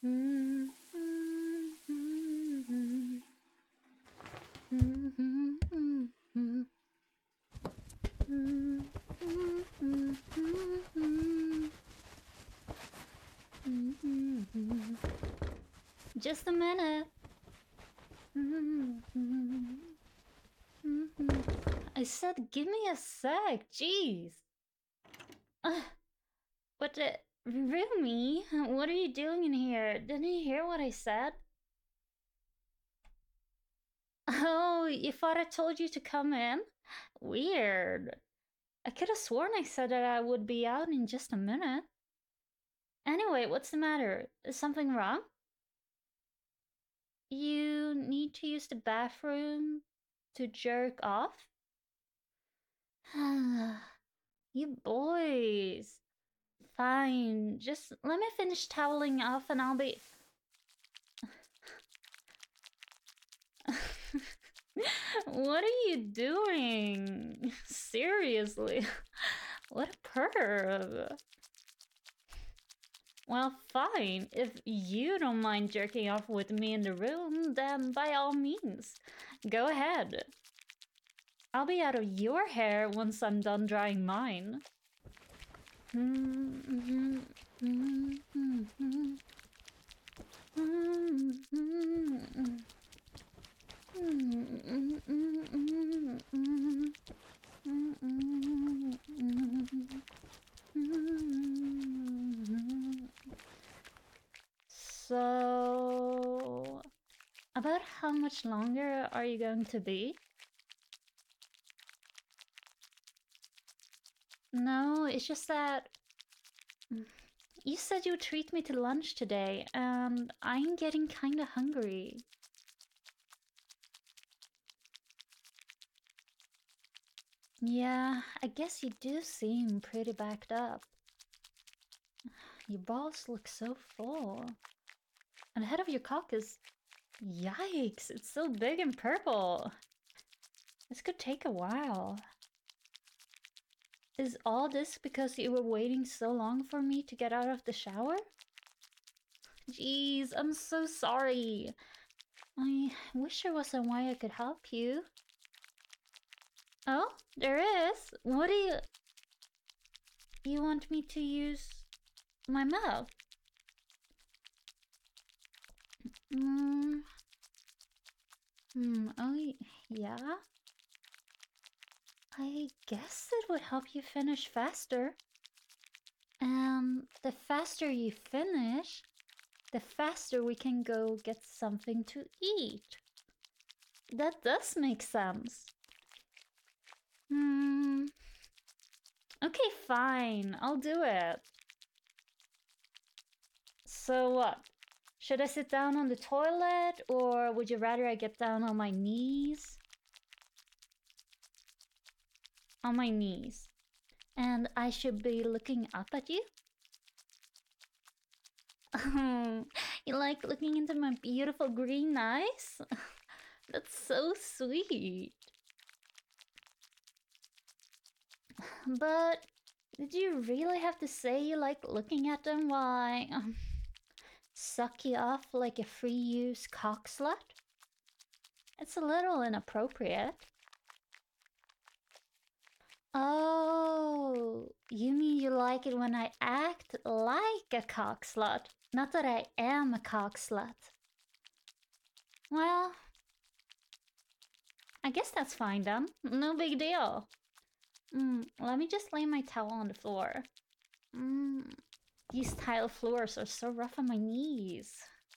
Just a minute. I said, give me a sec. Jeez. But Rumi, what are you doing in here? Didn't you hear what I said? Oh, you thought I told you to come in? Weird. I could have sworn I said that I would be out in just a minute. Anyway, what's the matter? Is something wrong? You need to use the bathroom to jerk off? You boys. Fine, just let me finish toweling off and I'll be... What are you doing? Seriously, what a perv. Well, fine. If you don't mind jerking off with me in the room, then by all means, go ahead. I'll be out of your hair once I'm done drying mine. So, about how much longer are you going to be? No, it's just that you said you would treat me to lunch today, and I'm getting kinda hungry. Yeah, I guess you do seem pretty backed up. Your balls look so full. And the head of your cock is... Yikes, it's so big and purple. This could take a while. Is all this because you were waiting so long for me to get out of the shower? Jeez, I'm so sorry. I wish there was a way I could help you. Oh, there is? What do you... You want me to use my mouth? Oh, yeah? I guess it would help you finish faster. And the faster you finish, the faster we can go get something to eat. That does make sense. Okay, fine. I'll do it. So what? Should I sit down on the toilet, or would you rather I get down on my knees? On my knees. And I should be looking up at you? Oh, you like looking into my beautiful green eyes? That's so sweet. But did you really have to say you like looking at them while I suck you off like a free-use cock slut? It's a little inappropriate. Oh, you mean you like it when I act like a cock slut, not that I am a cock slut. Well, I guess that's fine then. No big deal. Let me just lay my towel on the floor. These tile floors are so rough on my knees.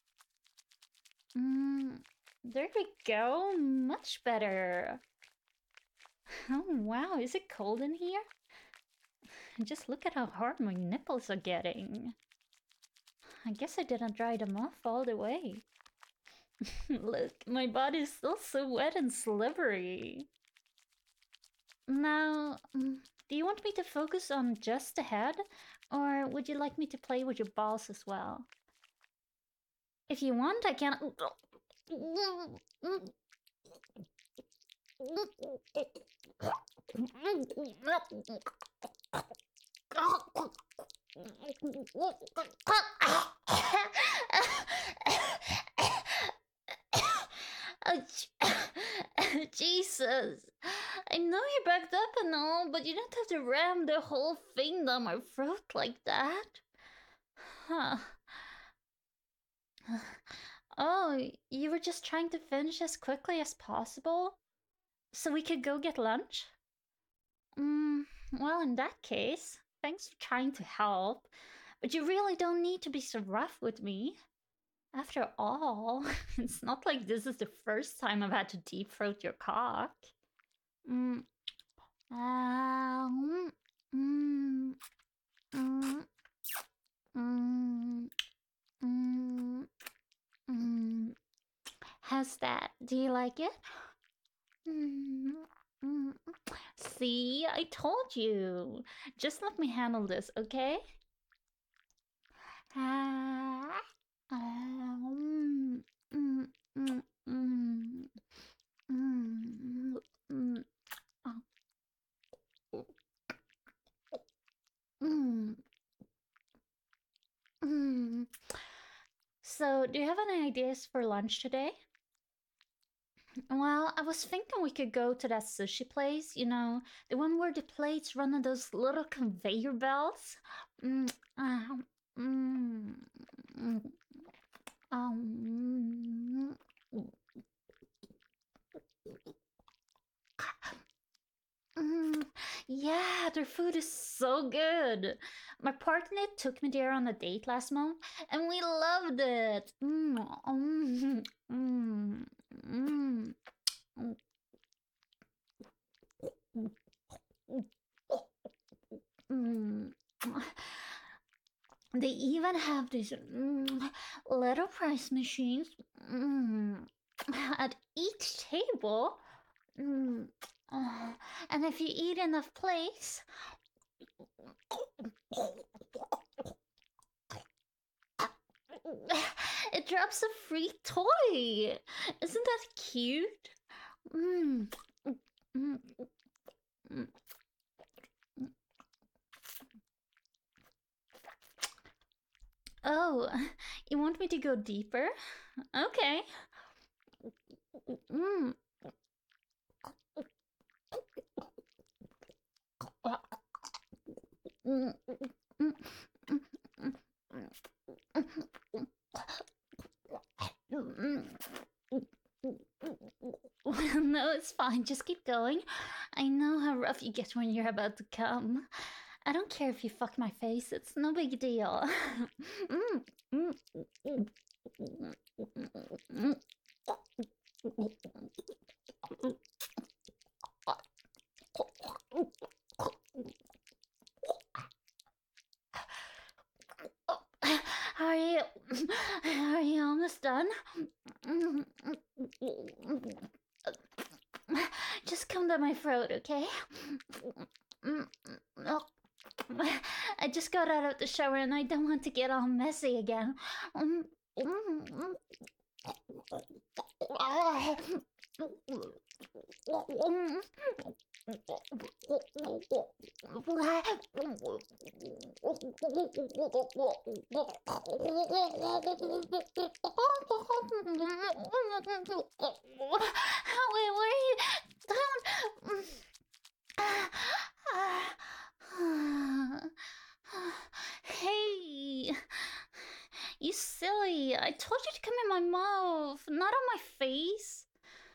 There we go. Much better. Oh wow, is it cold in here? Just look at how hard my nipples are getting. I guess I didn't dry them off all the way. Look, my body's still so wet and slippery. Now, do you want me to focus on just the head, or would you like me to play with your balls as well? If you want, I can... Jesus! I know you're backed up and all, but you don't have to ram the whole thing down my throat like that. Huh. Oh, you were just trying to finish as quickly as possible? So we could go get lunch? Well, in that case, thanks for trying to help. But you really don't need to be so rough with me. After all, it's not like this is the first time I've had to deep throat your cock. Mm. Mm. Mm. Mm. Mm. Mm. How's that? Do you like it? Mm. Mm. See, I told you. Just let me handle this, okay? Ah. Mm. Mm. Mm. Mm. Mm. Mm. Oh. Mm. Mm. So, do you have any ideas for lunch today? Well, I was thinking we could go to that sushi place, the one where the plates run on those little conveyor belts. Mm, uh, mm, mm, um, mm, yeah, their food is so good. My partner took me there on a date last month, and we loved it. Mm, mm, mm. They even have these little price machines at each table. Mm, and if you eat enough plates, it drops a free toy. Isn't that cute? Mm, mm, mm. Oh, you want me to go deeper? Okay. Mm. Mm, mm, mm, mm. No, it's fine. Just keep going. I know how rough you get when you're about to come. I don't care if you fuck my face. It's no big deal. Mm, mm, mm, Are you are you almost done? Just come down my throat, okay? I just got out of the shower and I don't want to get all messy again. Wait, where are you? Don't. Hey, you silly. I told you to come in my mouth, not on my face.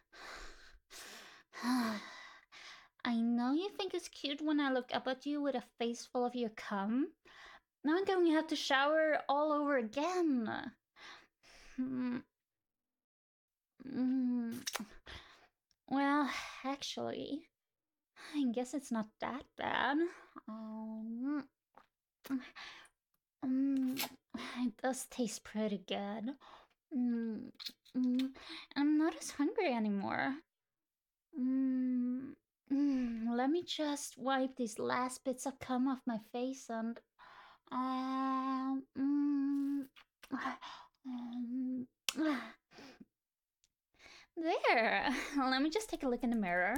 I know you think it's cute when I look up at you with a face full of your cum. Now I'm going to have to shower all over again. Mm, mm. Well, actually, I guess it's not that bad. Um, it does taste pretty good. Mm, I'm not as hungry anymore. Let me just wipe these last bits of cum off my face and um, mm, um, there. Let me just take a look in the mirror.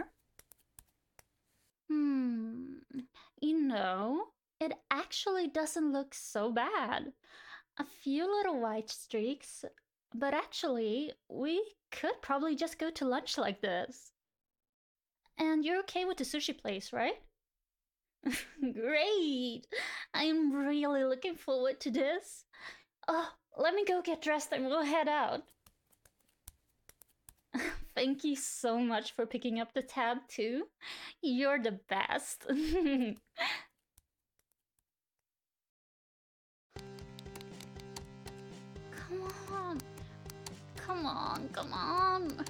Hmm. You know, it actually doesn't look so bad. A few little white streaks, but actually, we could probably just go to lunch like this. And you're okay with the sushi place, right? Great! I'm really looking forward to this. Oh, let me go get dressed and we'll head out. Thank you so much for picking up the tab, too. You're the best. Come on. Come on, come on.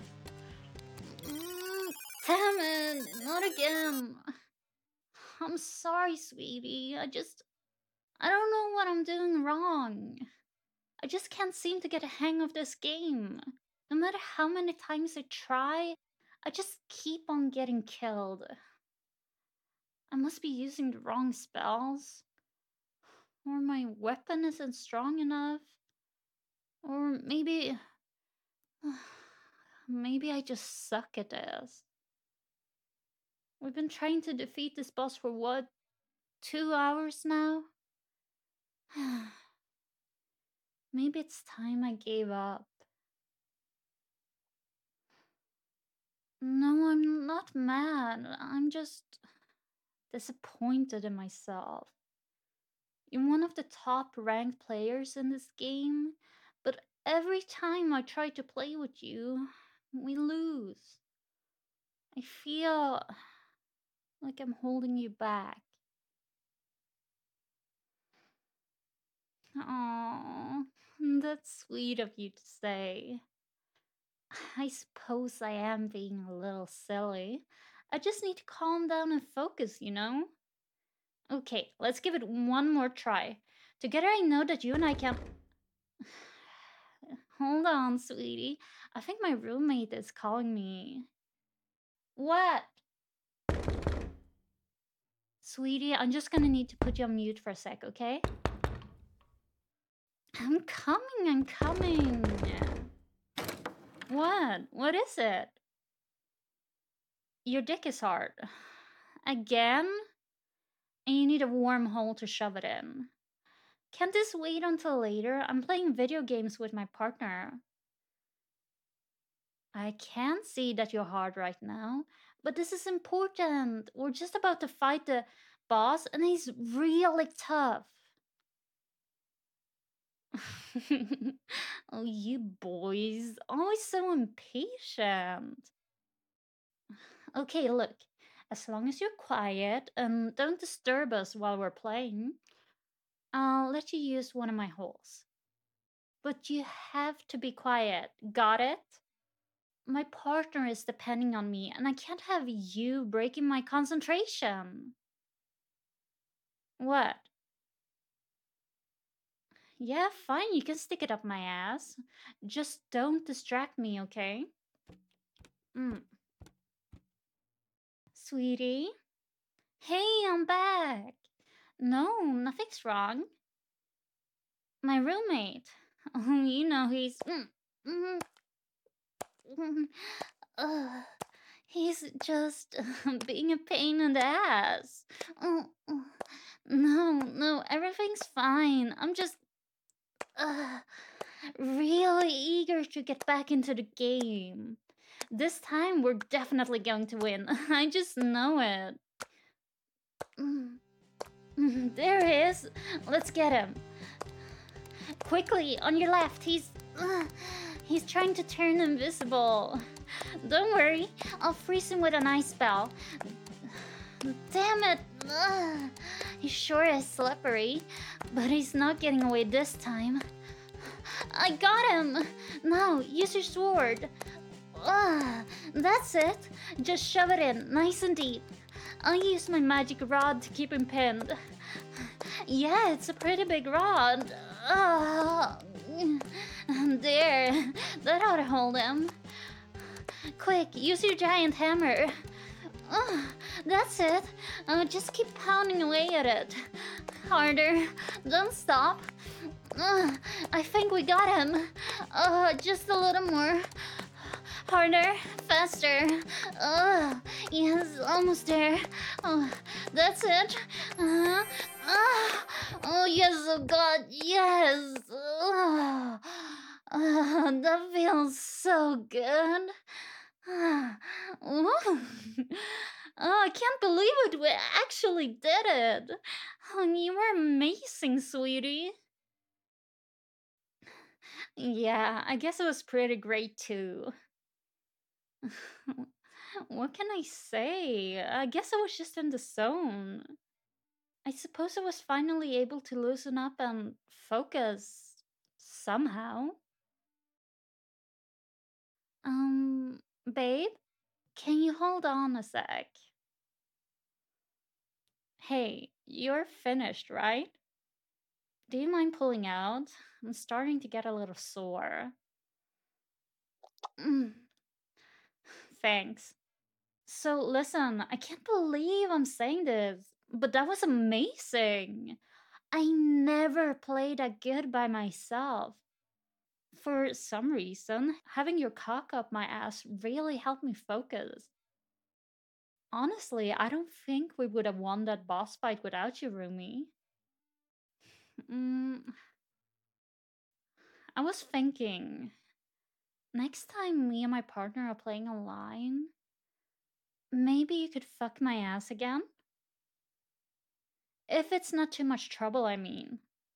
Damn it, not again. I'm sorry, sweetie. I don't know what I'm doing wrong. I just can't seem to get a hang of this game. No matter how many times I try, I just keep on getting killed. I must be using the wrong spells. Or my weapon isn't strong enough. Or maybe. Maybe I just suck at this. We've been trying to defeat this boss for what? 2 hours now? Maybe it's time I gave up. No, I'm not mad. I'm just disappointed in myself. You're one of the top ranked players in this game, but every time I try to play with you, we lose. I feel like I'm holding you back. Oh, that's sweet of you to say. I suppose I am being a little silly. I just need to calm down and focus, you know? Okay, let's give it one more try. Together, I know that you and I can. Hold on, sweetie. I think my roommate is calling me. What? Sweetie, I'm just gonna need to put you on mute for a sec, okay? I'm coming, I'm coming. What? What is it? Your dick is hard. Again? And you need a warm hole to shove it in. Can't this wait until later? I'm playing video games with my partner. I can see that you're hard right now, but this is important. We're just about to fight the boss, and he's really tough. Oh, you boys, always so impatient. Okay, look, as long as you're quiet and don't disturb us while we're playing, I'll let you use one of my holes. But you have to be quiet, got it? My partner is depending on me, and I can't have you breaking my concentration. What? Yeah, fine, you can stick it up my ass. Just don't distract me, okay? Sweetie? Hey, I'm back. No, nothing's wrong. My roommate. Oh, you know, uh, he's just being a pain in the ass. No, everything's fine. I'm just really eager to get back into the game. This time we're definitely going to win. I just know it. There he is. Let's get him. Quickly, on your left. He's trying to turn invisible. Don't worry, I'll freeze him with an ice spell. Damn it! He sure is slippery, but he's not getting away this time. I got him! Now, use your sword. That's it. Just shove it in, nice and deep. I'll use my magic rod to keep him pinned. Yeah, it's a pretty big rod. There, that ought to hold him. Quick, use your giant hammer. That's it. Just keep pounding away at it. Harder. Don't stop. I think we got him. Just a little more. Harder, faster. Yes, almost there. That's it. Oh, yes, oh God, yes. That feels so good. Oh, I can't believe it. We actually did it. You were amazing, sweetie. Yeah, I guess it was pretty great too. What can I say? I guess I was just in the zone. I suppose I was finally able to loosen up and focus somehow. Babe, can you hold on a sec? Hey, you're finished, right? Do you mind pulling out? I'm starting to get a little sore. Mm, thanks. So, listen, I can't believe I'm saying this, but that was amazing. I never played that good by myself. For some reason, having your cock up my ass really helped me focus. Honestly, I don't think we would have won that boss fight without you, Rumi. Mm, I was thinking, next time me and my partner are playing online, maybe you could fuck my ass again? If it's not too much trouble, I mean.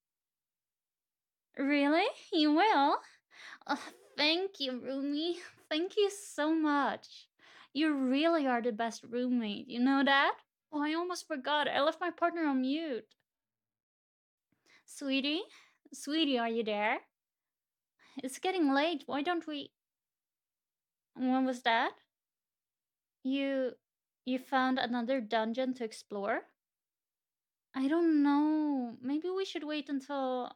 Really? You will? Oh, thank you, Rumi. Thank you so much. You really are the best roommate, you know that? Oh, I almost forgot. I left my partner on mute. Sweetie? Sweetie, are you there? It's getting late. Why don't we. What was that? You. You found another dungeon to explore? I don't know. Maybe we should wait until.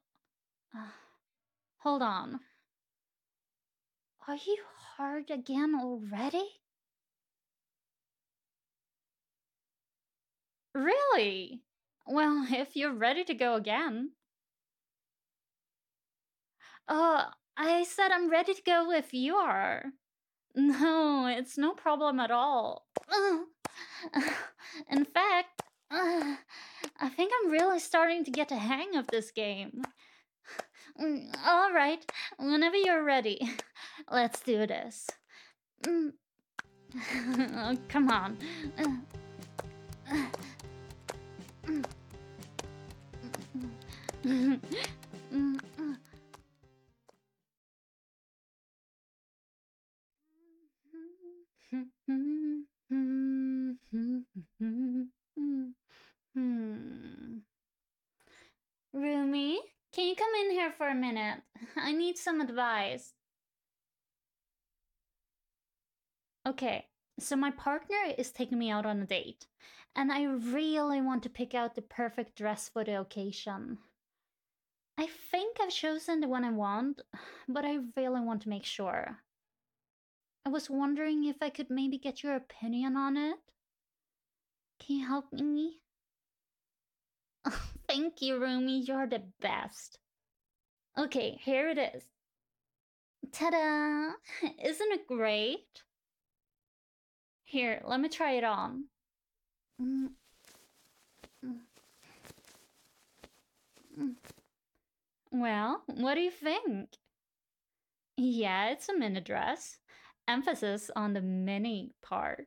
Hold on. Are you hard again already? Really? Well, if you're ready to go again. I said I'm ready to go if you are. No, it's no problem at all. In fact, I think I'm really starting to get a hang of this game. All right, whenever you're ready, let's do this. Oh, come on. Rumi, can you come in here for a minute? I need some advice. Okay, so my partner is taking me out on a date, and I really want to pick out the perfect dress for the occasion. I think I've chosen the one I want, but I really want to make sure. I was wondering if I could maybe get your opinion on it. Can you help me? Thank you, Rumi. You're the best. Okay, here it is. Ta-da! Isn't it great? Here, let me try it on. Mm, mm, mm. Well, what do you think? Yeah, it's a mini dress. Emphasis on the mini part.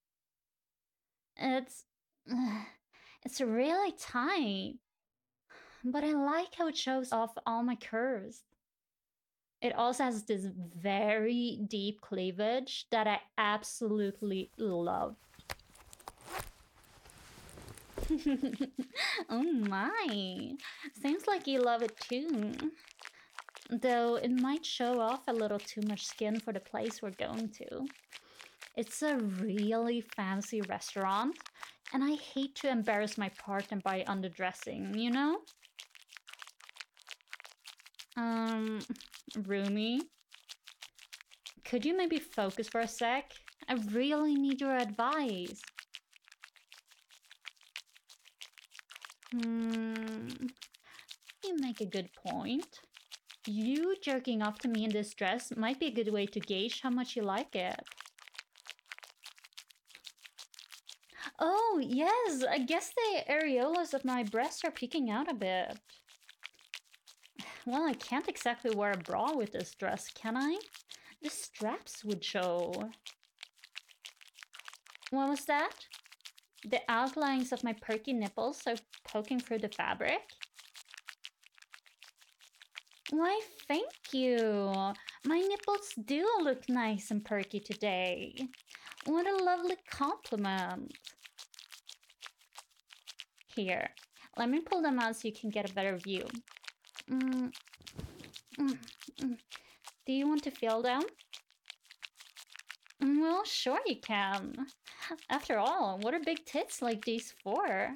It's it's really tight, but I like how it shows off all my curves. It also has this very deep cleavage that I absolutely love. Oh my. Seems like you love it too. Though it might show off a little too much skin for the place we're going to. It's a really fancy restaurant, and I hate to embarrass my partner by underdressing, you know? Rumi, could you maybe focus for a sec? I really need your advice. You make a good point. You jerking off to me in this dress might be a good way to gauge how much you like it. Oh, yes, I guess the areolas of my breasts are peeking out a bit. Well, I can't exactly wear a bra with this dress, can I? The straps would show. What was that? The outlines of my perky nipples are poking through the fabric? Why, thank you. My nipples do look nice and perky today. What a lovely compliment. Here, let me pull them out so you can get a better view. Mm, mm, mm. Do you want to feel them? Well, sure you can. After all, what are big tits like these for?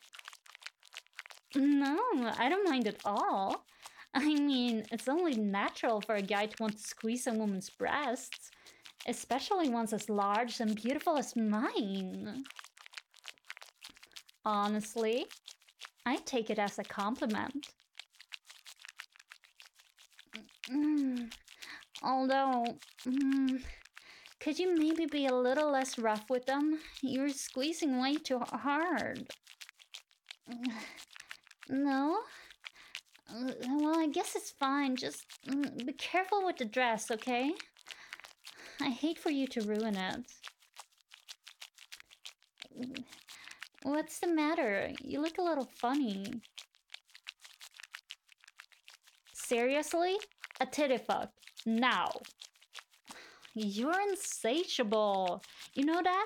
No, I don't mind at all. I mean, it's only natural for a guy to want to squeeze a woman's breasts, especially ones as large and beautiful as mine. Honestly, I take it as a compliment. Although, could you maybe be a little less rough with them? You're squeezing way too hard. No? Well, I guess it's fine. Just be careful with the dress, okay? I hate for you to ruin it. What's the matter? You look a little funny. Seriously? A titty fuck. Now. You're insatiable. You know that?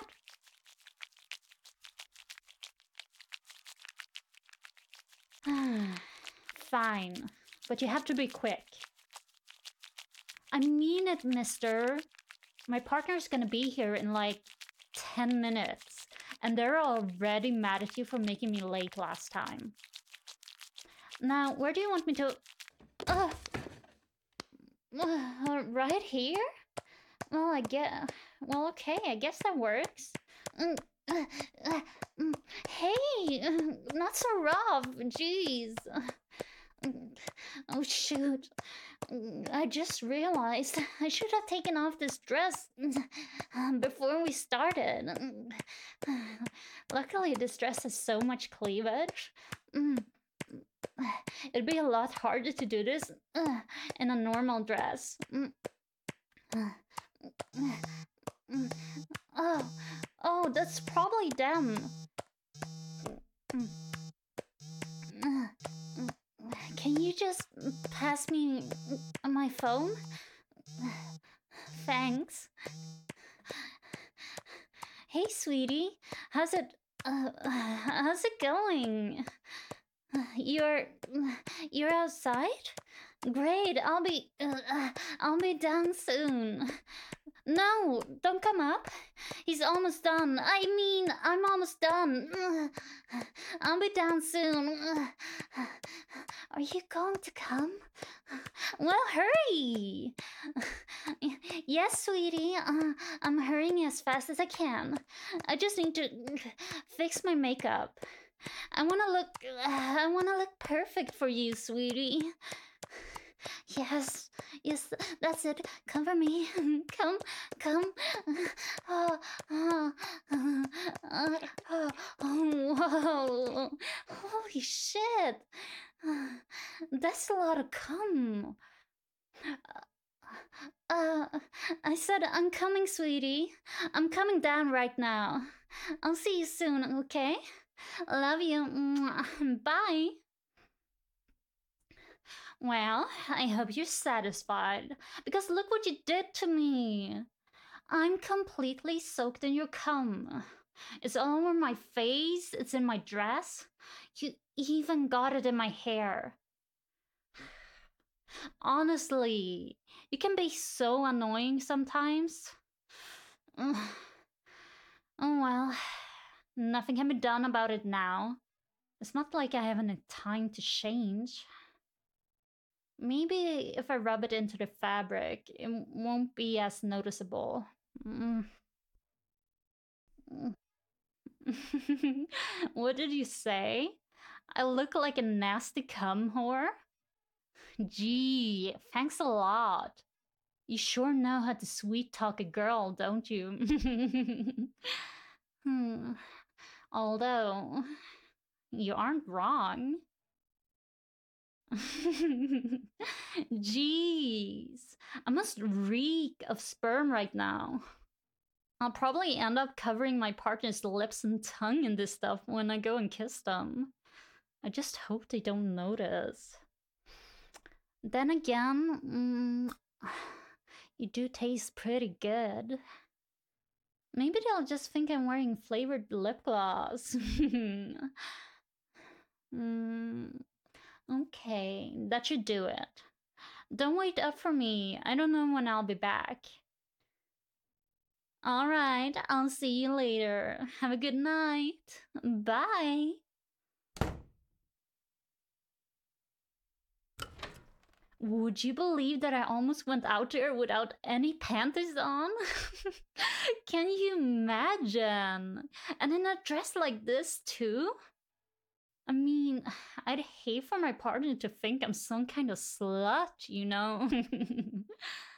Fine. But you have to be quick. I mean it, mister. My partner's gonna be here in like 10 minutes. And they're already mad at you for making me late last time. Now, where do you want me to... right here? Well, I guess... Well, okay, I guess that works. Hey, not so rough, jeez. Oh, shoot. I just realized I should have taken off this dress before we started. Luckily, this dress has so much cleavage. It'd be a lot harder to do this in a normal dress. Oh, that's probably them. Can you just pass me my phone? Thanks. Hey, sweetie. How's it going? You're outside? Great. I'll be down soon. No, don't come up. He's almost done. I mean, I'm almost done. I'll be down soon. Are you going to come? Well, hurry. Yes, sweetie. I'm hurrying as fast as I can. I just need to fix my makeup. I want to look perfect for you, sweetie. Yes, that's it. Cover me. Come. Whoa. Holy shit. That's a lot of cum. I said I'm coming, sweetie. I'm coming down right now. I'll see you soon, okay? Love you. Bye. Well, I hope you're satisfied, because look what you did to me. I'm completely soaked in your cum. It's all over my face, it's in my dress. You even got it in my hair. Honestly, you can be so annoying sometimes. Oh well, nothing can be done about it now. It's not like I have any time to change. Maybe if I rub it into the fabric, it won't be as noticeable. What did you say? I look like a nasty cum whore? Gee, thanks a lot. You sure know how to sweet talk a girl, don't you? Although, you aren't wrong. Jeez, I must reek of sperm right now. I'll probably end up covering my partner's lips and tongue in this stuff when I go and kiss them. I just hope they don't notice. Then again, you do taste pretty good. Maybe they'll just think I'm wearing flavored lip gloss. Okay, that should do it. Don't wait up for me. I don't know when I'll be back. Alright, I'll see you later. Have a good night. Bye. Would you believe that I almost went out there without any panties on? Can you imagine? And in a dress like this, too? I mean, I'd hate for my partner to think I'm some kind of slut, you know?